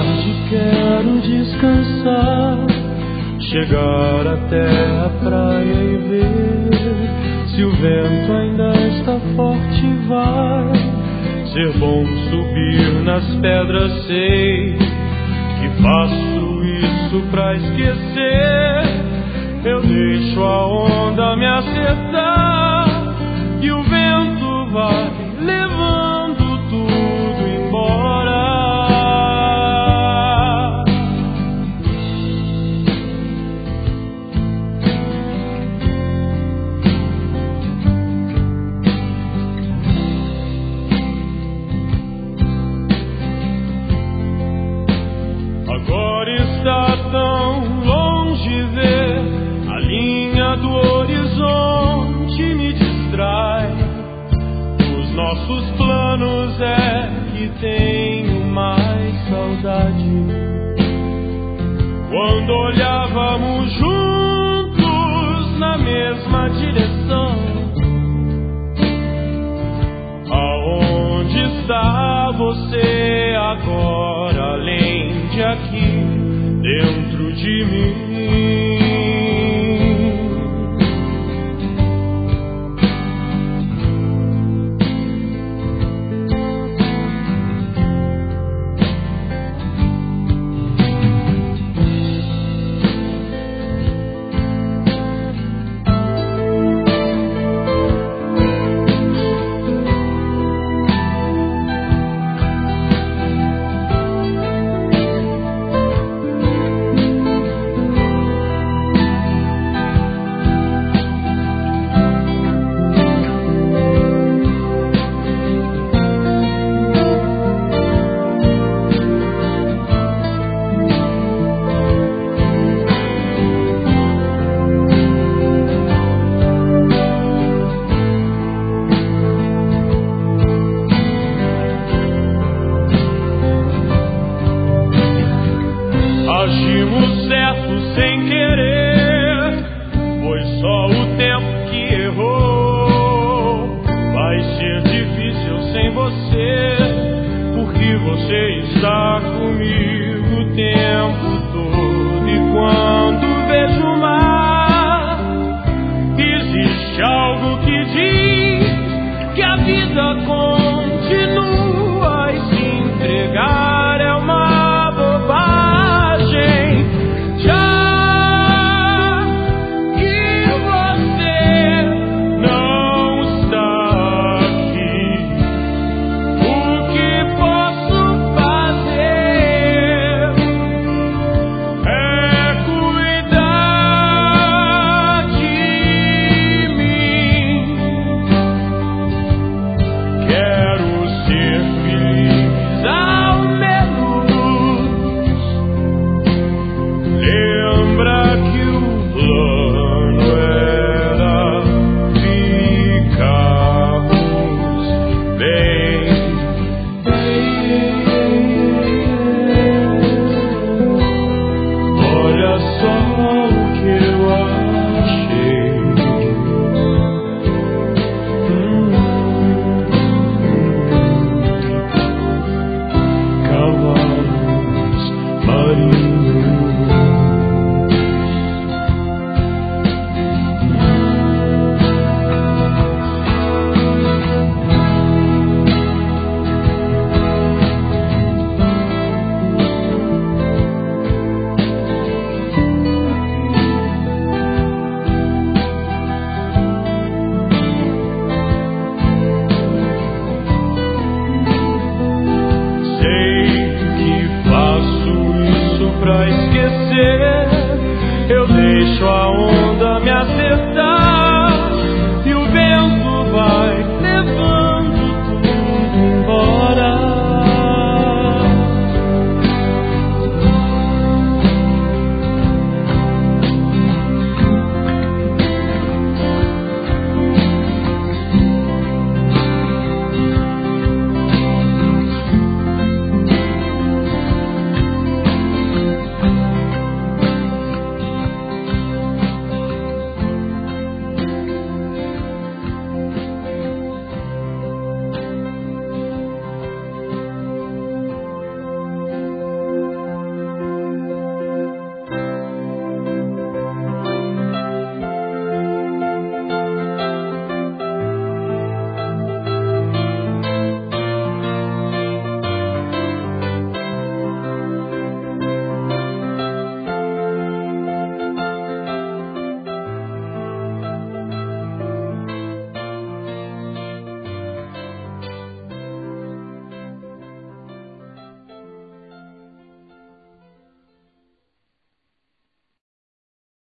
tarde quero descansar, chegar até a praia e ver se o vento ainda está forte. Vai ser bom subir nas pedras, sei que faço isso pra esquecer. Eu deixo a onda me acertar e o vento vai levando tudo embora. Agora está tão longe ver a linha do horizonte, me distrai. Os nossos planos é que tenho mais saudade. Quando olhávamos juntos na mesma direção, aonde está você agora, além de aqui, dentro de mim? Agimos certo sem querer, foi só o tempo que errou. Vai ser difícil sem você, porque você está comigo o tempo